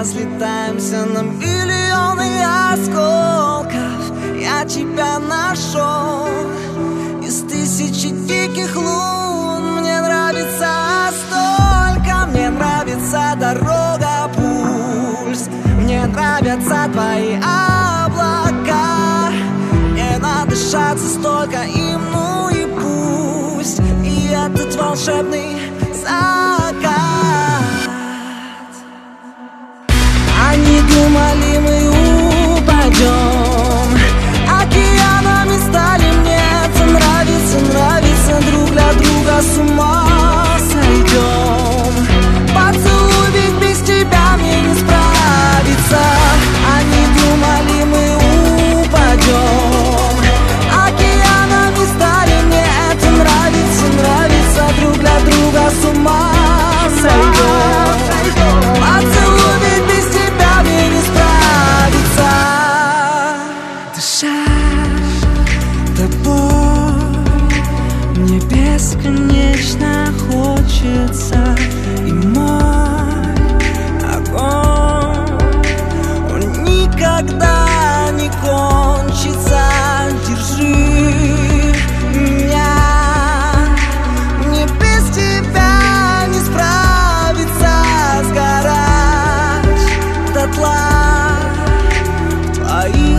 разлетаемся на миллионы осколков. Я тебя нашел из тысячи диких лун. Мне нравится столько, мне нравится дорога, пульс. Мне нравятся твои облака. Не надышаться столько им, ну и пусть. И этот волшебный закат. Они думали, мы упадем, океанами стали мнеться. Нравится, нравится, друг для друга с ума сойдем. Поцелуй, ведь без тебя мне не справиться. Они думали, мы упадем, океанами стали мнеться. Нравится, нравится, друг для друга с ума сойдем. Поцелуй, ведь без тебя мне не справиться. Дышать тобой мне бесконечно хочется. И мой огонь, он никогда не кончится. Держи меня, мне без тебя не справиться. Сгорать дотла в твоих